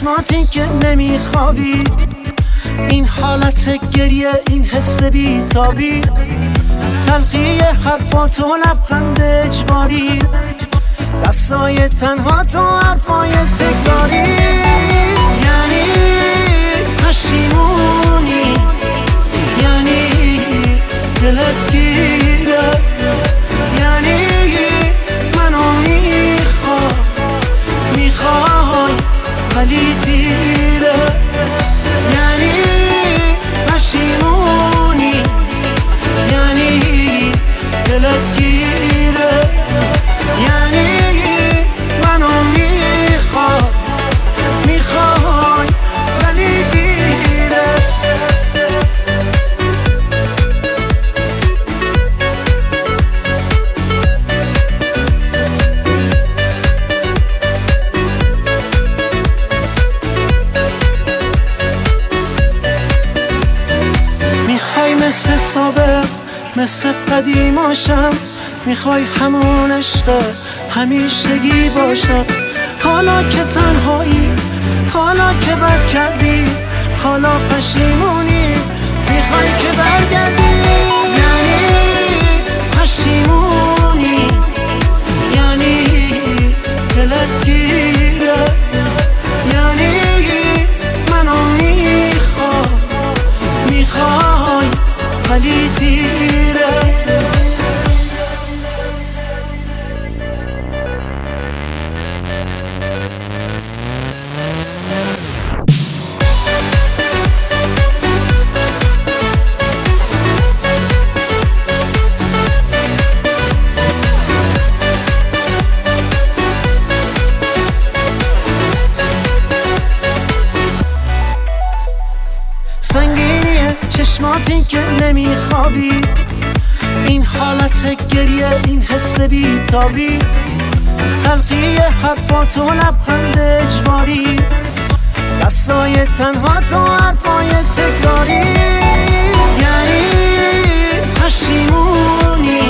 چشماتی که نمیخوابی، این حالت گریه، این حس بیتابی، تلخی حرفات و لبخند اجباری، دستای تنها تو حرفای تکراری. یعنی پشیمونی، یعنی دلت گیره، یعنی منو میخوای ولی دیره. یعنی پشیمونی، یعنی دلت گیره، یعنی منو میخوای ولی دیره. میخوای مثل سابق، مثل قدیماشم، میخوای همون عشق همیشگی باشم. حالا که تنهایی، حالا که بد کردی، حالا پشیمونی، میخوای که برگردی. یعنی پشیمونی، یعنی دلت گیره، یعنی منو میخوای ولی دیره. سنگینی چشماتی که نمیخوابی، این حالت گریه، این حس بیتابی، تلخی حرفات و لبخند اجباری، دستای تنها تو حرفای تکراری. یعنی پشیمونی،